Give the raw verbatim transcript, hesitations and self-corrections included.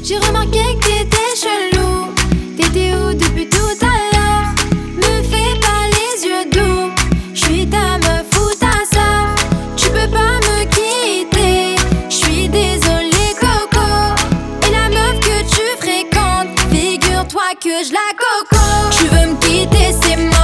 J'ai remarqué que t'étais chelou. T'étais où depuis tout à l'heure? Me fais pas les yeux doux. J'suis ta meuf ou ta sœur. Tu peux pas me quitter. J'suis désolée Coco. Et la meuf que tu fréquentes, figure-toi que je la coco. Tu veux me quitter, c'est moi.